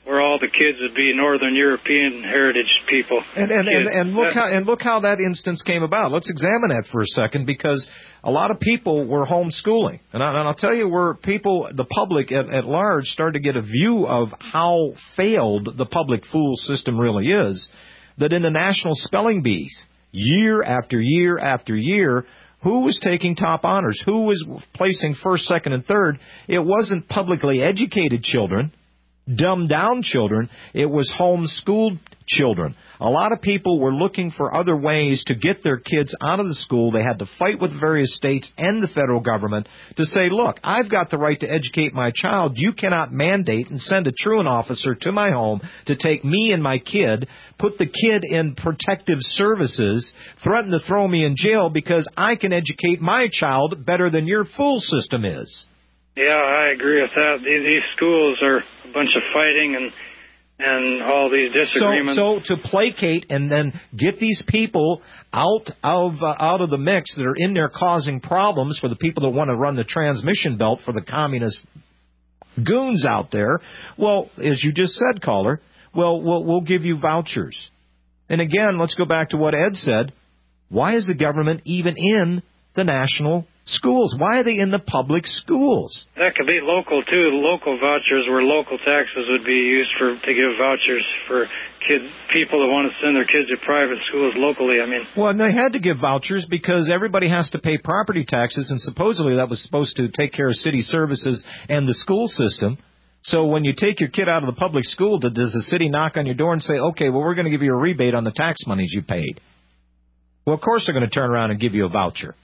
where all the kids would be Northern European heritage people. And and, and, and look that, how and look how that instance came about. Let's examine that for a second, because a lot of people were homeschooling, and, I, and I'll tell you where people, the public at, at large, started to get a view of how failed the public school system really is. That in the national spelling bees, year after year after year, who was taking top honors? Who was placing first, second, and third? It wasn't publicly educated children, dumbed down children. It was homeschooled children. A lot of people were looking for other ways to get their kids out of the school. They had to fight with various states and the federal government to say, look, I've got the right to educate my child. You cannot mandate and send a truant officer to my home to take me and my kid, put the kid in protective services, threaten to throw me in jail because I can educate my child better than your fool system is. Yeah, I agree with that. These, these schools are a bunch of fighting and and all these disagreements. So, so to placate and then get these people out of uh, out of the mix that are in there causing problems for the people that want to run the transmission belt for the communist goons out there. Well, as you just said, caller, well, we'll, we'll give you vouchers. And again, let's go back to what Ed said. Why is the government even in the national schools? Why are they in the public schools? That could be local, too. Local vouchers where local taxes would be used for to give vouchers for kid, people that want to send their kids to private schools locally. I mean, well, and they had to give vouchers because everybody has to pay property taxes, and supposedly that was supposed to take care of city services and the school system. So when you take your kid out of the public school, does the city knock on your door and say, okay, well, we're going to give you a rebate on the tax monies you paid? Well, of course they're going to turn around and give you a voucher.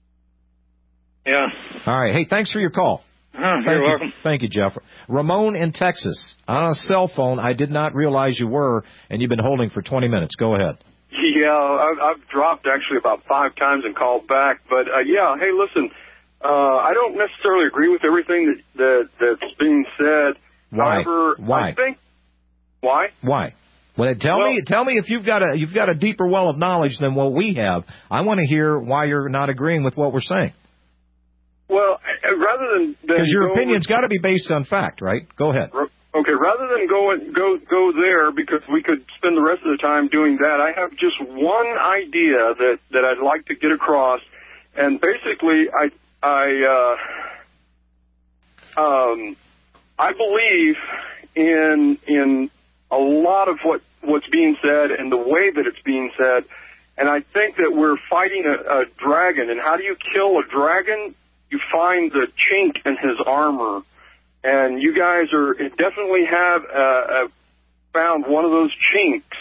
Yeah. All right. Hey, thanks for your call. Oh, you're Thank welcome. You. Thank you, Jeff. Ramon in Texas. On a cell phone, I did not realize you were, and you've been holding for twenty minutes. Go ahead. Yeah, I've, I've dropped actually about five times and called back. But, uh, yeah, hey, listen, uh, I don't necessarily agree with everything that, that that's being said. Why? However, Why? I think, why? Why? Well, tell well, me, tell me if you've got a you've got a deeper well of knowledge than what we have. I want to hear why you're not agreeing with what we're saying. Well, rather than because your go opinion's with, got to be based on fact, right? Go ahead. Okay, rather than go and go go there, because we could spend the rest of the time doing that, I have just one idea that that I'd like to get across, and basically, I I uh, um I believe in in a lot of what what's being said and the way that it's being said, and I think that we're fighting a, a dragon. And how do you kill a dragon? You find the chink in his armor, and you guys are definitely have uh, uh, found one of those chinks.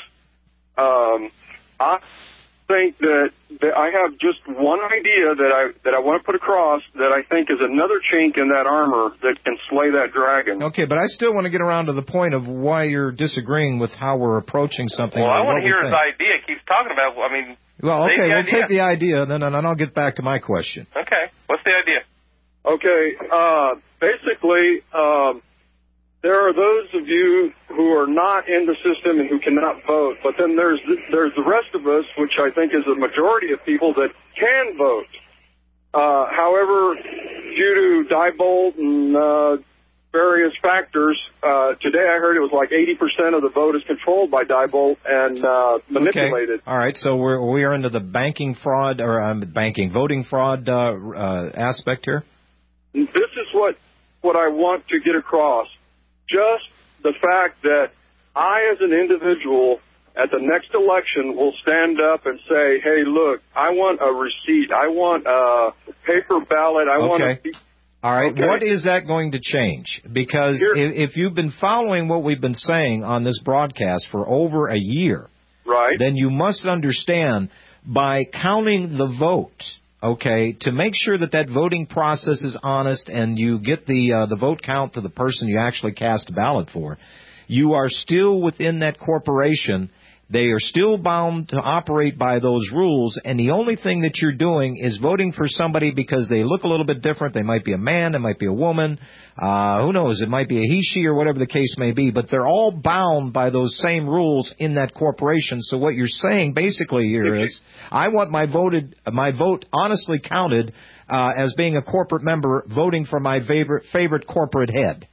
Um, I think that, that I have just one idea that I that I want to put across that I think is another chink in that armor that can slay that dragon. Okay, but I still want to get around to the point of why you're disagreeing with how we're approaching something. Well, I want to hear think. his idea. He keeps talking about. I mean. Well, okay, the we'll idea. take the idea, then, and then I'll get back to my question. Okay, what's the idea? Okay, uh, basically, um, there are those of you who are not in the system and who cannot vote, but then there's there's the rest of us, which I think is a majority of people that can vote. Uh, however, due to Diebold and uh, various factors, uh, today I heard it was like eighty percent of the vote is controlled by Diebold and uh, manipulated. Okay. All right, so we're we are into the banking fraud or um, banking voting fraud uh, uh, aspect here. This is what what I want to get across. Just the fact that I, as an individual, at the next election will stand up and say, hey, look, I want a receipt. I want a paper ballot. I okay. want a... All right, okay. What is that going to change? Because Here. if, if you've been following what we've been saying on this broadcast for over a year, right, then you must understand by counting the vote, okay, to make sure that that voting process is honest and you get the uh, the vote count to the person you actually cast a ballot for, you are still within that corporation. They are still bound to operate by those rules, and the only thing that you're doing is voting for somebody because they look a little bit different. They might be a man, they might be a woman, uh, who knows, it might be a he, she, or whatever the case may be, but they're all bound by those same rules in that corporation. So what you're saying basically here is, I want my voted, my vote honestly counted uh, as being a corporate member voting for my favorite, favorite corporate head.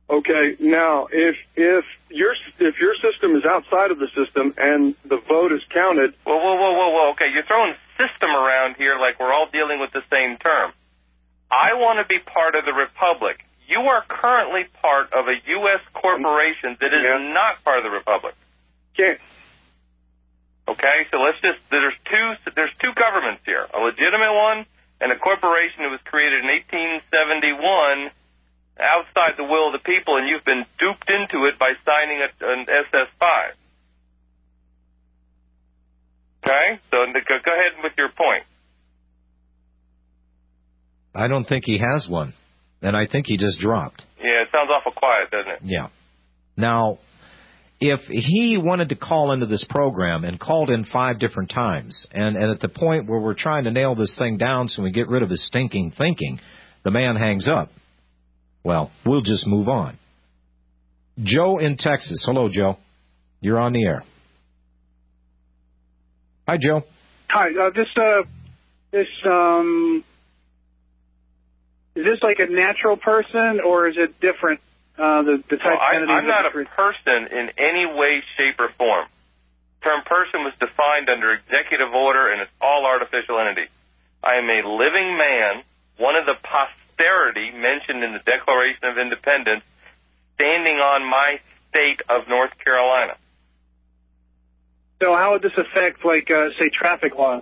Okay, now if if your if your system is outside of the system and the vote is counted, Whoa, whoa, whoa, whoa, whoa. Okay, you're throwing system around here like we're all dealing with the same term. I want to be part of the republic. You are currently part of a U S corporation that is yeah. not part of the republic. Okay. Okay, so let's just there's two there's two governments here, a legitimate one and a corporation that was created in eighteen seventy-one. Outside the will of the people, and you've been duped into it by signing a, an S S five. Okay? So go, go ahead with your point. I don't think he has one, and I think he just dropped. Yeah, it sounds awful quiet, doesn't it? Yeah. Now, if he wanted to call into this program and called in five different times, and, and at the point where we're trying to nail this thing down so we get rid of his stinking thinking, the man hangs up. Well, we'll just move on. Joe in Texas. Hello, Joe. You're on the air. Hi, Joe. Hi. Uh, this, uh, this, um, is this like a natural person, or is it different? Uh, the, the type well, I, of entity I'm not different? a person in any way, shape, or form. The term person was defined under executive order, and it's all artificial entity. I am a living man, one of the posterity mentioned in the Declaration of Independence, standing on my state of North Carolina. So how would this affect, like, uh, say, traffic laws?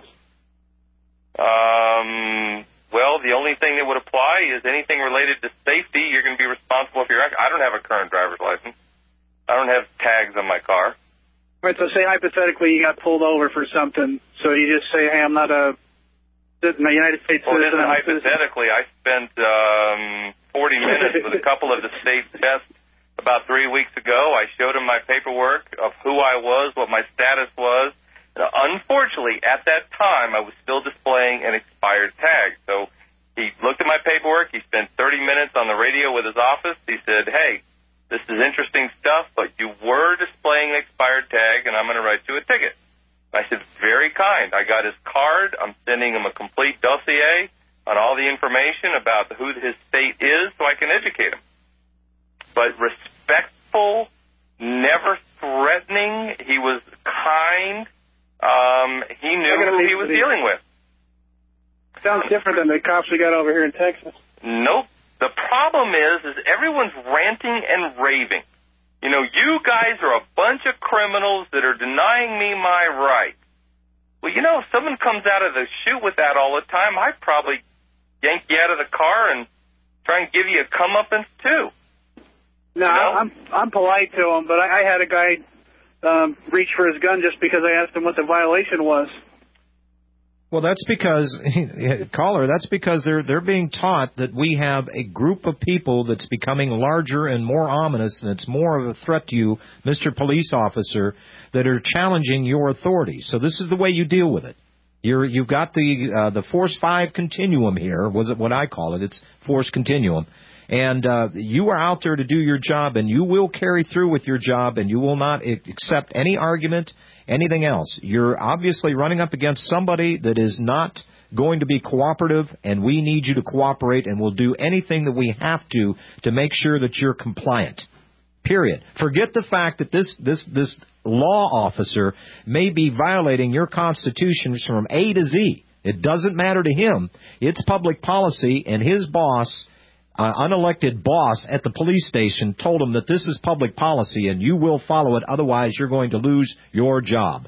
Um, well, the only thing that would apply is anything related to safety. You're going to be responsible for your act. I don't have a current driver's license. I don't have tags on my car. All right, so say hypothetically you got pulled over for something, so you just say, hey, I'm not a the United States well, citizen. Well, hypothetically, I spent um, forty minutes with a couple of the state vets about three weeks ago. I showed him my paperwork of who I was, what my status was. Now, unfortunately, at that time, I was still displaying an expired tag. So he looked at my paperwork. He spent thirty minutes on the radio with his office. He said, hey, this is interesting stuff, but you were displaying an expired tag, and I'm going to write you a ticket. I said, very kind. I got his card. I'm sending him a complete dossier on all the information about who his state is so I can educate him. But respectful, never threatening. He was kind. Um, he knew who he was dealing with. Sounds different than the cops we got over here in Texas. Nope. The problem is, is everyone's ranting and raving. You know, you guys are a bunch of criminals that are denying me my rights. Well, you know, if someone comes out of the chute with that all the time, I'd probably yank you out of the car and try and give you a comeuppance, too. No, you know? I'm I'm polite to him, but I, I had a guy um, reach for his gun just because I asked him what the violation was. Well, that's because, caller, that's because they're they're being taught that we have a group of people that's becoming larger and more ominous, and it's more of a threat to you, Mister Police Officer, that are challenging your authority. So this is the way you deal with it. You're you've got the uh, the Force Five Continuum here. Was it what I call it? It's Force Continuum. And uh, you are out there to do your job, and you will carry through with your job, and you will not accept any argument, anything else. You're obviously running up against somebody that is not going to be cooperative, and we need you to cooperate, and we'll do anything that we have to to make sure that you're compliant. Period. Forget the fact that this this this law officer may be violating your Constitution from A to Z. It doesn't matter to him. It's public policy, and his boss, Uh, unelected boss at the police station, told him that this is public policy and you will follow it, otherwise you're going to lose your job.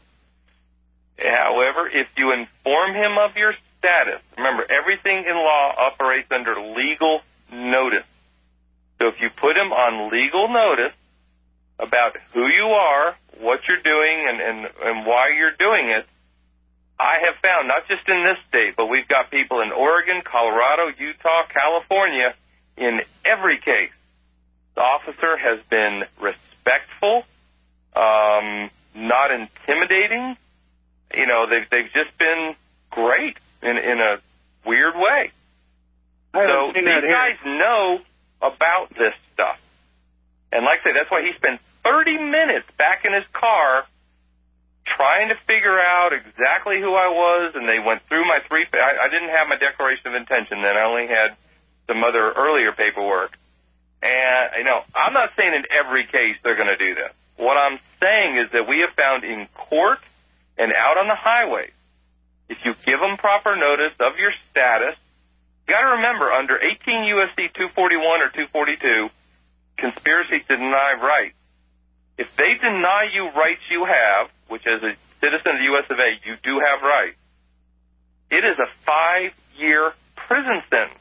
However, if you inform him of your status, remember, everything in law operates under legal notice. So if you put him on legal notice about who you are, what you're doing, and, and, and why you're doing it, I have found, not just in this state, but we've got people in Oregon, Colorado, Utah, California. In every case, the officer has been respectful, um, not intimidating. You know, they've, they've just been great in, in a weird way. So these guys know about this stuff. And like I say, that's why he spent thirty minutes back in his car trying to figure out exactly who I was, and they went through my three... I, I didn't have my declaration of intention then. I only had some other earlier paperwork. And, you know, I'm not saying in every case they're going to do that. What I'm saying is that we have found in court and out on the highway, if you give them proper notice of your status, you got to remember, under eighteen U S C two forty-one or two forty-two, conspiracy to deny rights. If they deny you rights you have, which as a citizen of the U S of A, you do have rights, it is a five-year prison sentence.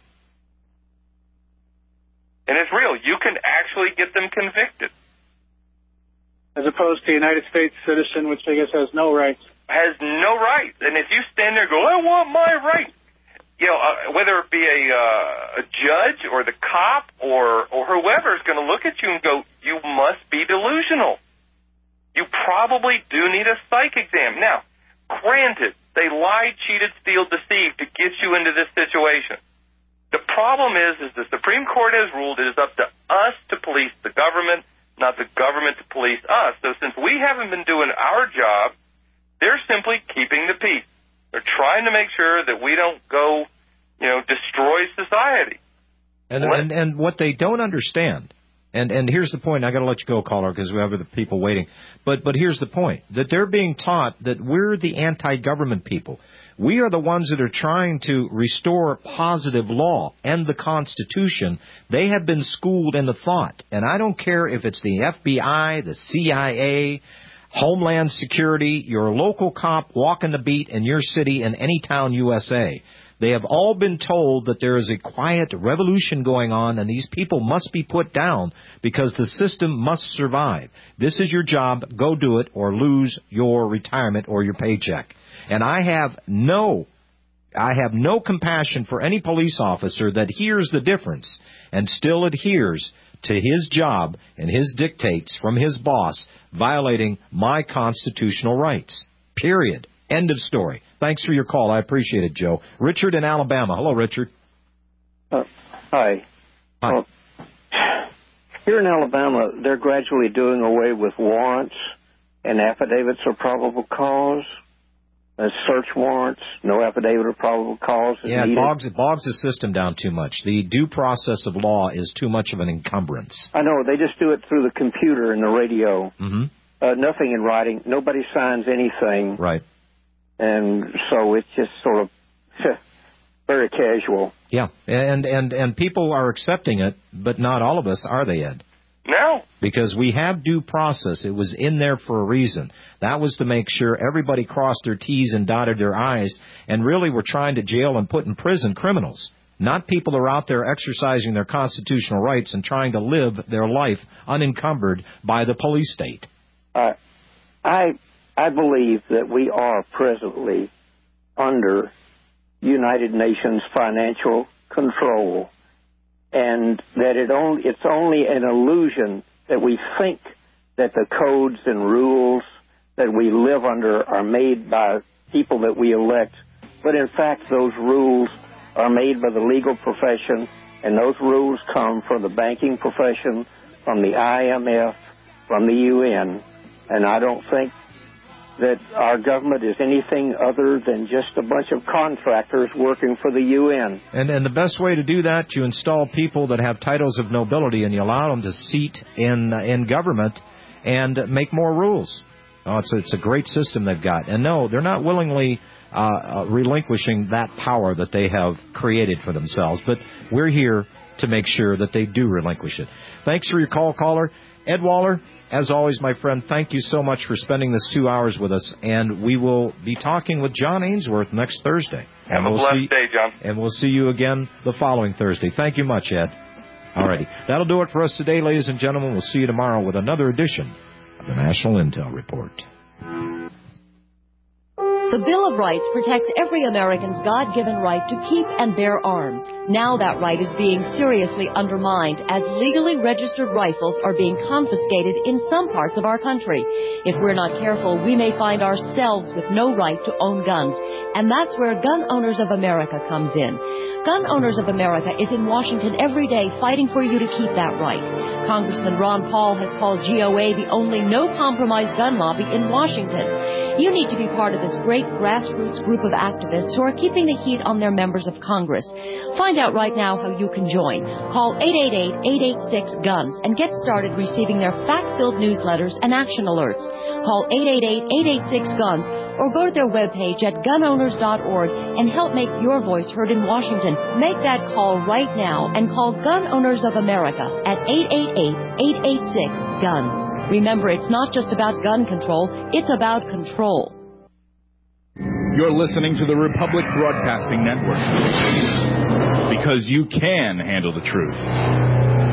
And it's real. You can actually get them convicted. As opposed to a United States citizen, which I guess has no rights. Has no rights. And if you stand there and go, I want my rights, you know, uh, whether it be a, uh, a judge or the cop or, or whoever is going to look at you and go, you must be delusional. You probably do need a psych exam. Now, granted, they lied, cheated, steal, deceived to get you into this situation. The problem is, is the Supreme Court has ruled it is up to us to police the government, not the government to police us. So since we haven't been doing our job, they're simply keeping the peace. They're trying to make sure that we don't go, you know, destroy society. And and, and what they don't understand, and, and here's the point, I got to let you go, caller, because we have other people waiting. But but here's the point, that they're being taught that we're the anti-government people. We are the ones that are trying to restore positive law and the Constitution. They have been schooled in the thought. And I don't care if it's the F B I, the C I A, Homeland Security, your local cop walking the beat in your city in any town U S A. They have all been told that there is a quiet revolution going on and these people must be put down because the system must survive. This is your job. Go do it or lose your retirement or your paycheck. And I have no, I have no compassion for any police officer that hears the difference and still adheres to his job and his dictates from his boss, violating my constitutional rights. Period. End of story. Thanks for your call. I appreciate it, Joe. Richard in Alabama. Hello, Richard. Uh, hi. Hi. Uh, here in Alabama, they're gradually doing away with warrants and affidavits of probable cause. Uh, search warrants, no affidavit of probable cause is Yeah, it needed. bogs, it bogs the system down too much. The due process of law is too much of an encumbrance. I know. They just do it through the computer and the radio. Mm-hmm. Uh, nothing in writing. Nobody signs anything. Right. And so it's just sort of very casual. Yeah, and, and, and people are accepting it, but not all of us, are they, Ed? No. Because we have due process. It was in there for a reason. That was to make sure everybody crossed their T's and dotted their I's, and really we're trying to jail and put in prison criminals, not people who are out there exercising their constitutional rights and trying to live their life unencumbered by the police state. Uh, I I believe that we are presently under United Nations financial control, and that it only, it's only an illusion that we think that the codes and rules that we live under are made by people that we elect. But in fact, those rules are made by the legal profession, and those rules come from the banking profession, from the I M F, from the U N. And I don't think that our government is anything other than just a bunch of contractors working for the U N. And and the best way to do that, you install people that have titles of nobility and you allow them to seat in uh, in government and make more rules. Oh, it's, it's a great system they've got. And no, they're not willingly uh, uh, relinquishing that power that they have created for themselves. But we're here to make sure that they do relinquish it. Thanks for your call, caller. Ed Waller, as always, my friend, thank you so much for spending this two hours with us. And we will be talking with John Ainsworth next Thursday. Have and a we'll blessed see, day, John. And we'll see you again the following Thursday. Thank you much, Ed. All righty. That'll do it for us today, ladies and gentlemen. We'll see you tomorrow with another edition of the National Intel Report. The Bill of Rights protects every American's God-given right to keep and bear arms. Now that right is being seriously undermined as legally registered rifles are being confiscated in some parts of our country. If we're not careful, we may find ourselves with no right to own guns. And that's where Gun Owners of America comes in. Gun Owners of America is in Washington every day fighting for you to keep that right. Congressman Ron Paul has called G O A the only no-compromise gun lobby in Washington. You need to be part of this great grassroots group of activists who are keeping the heat on their members of Congress. Find out right now how you can join. Call eight eight eight, eight eight six, GUNS and get started receiving their fact-filled newsletters and action alerts. Call eight eight eight, eight eight six, GUNS or go to their webpage at gun owners dot org and help make your voice heard in Washington. Make that call right now and call Gun Owners of America at eight eight eight, eight eight six, GUNS. Remember, it's not just about gun control, it's about control. You're listening to the Republic Broadcasting Network because you can handle the truth.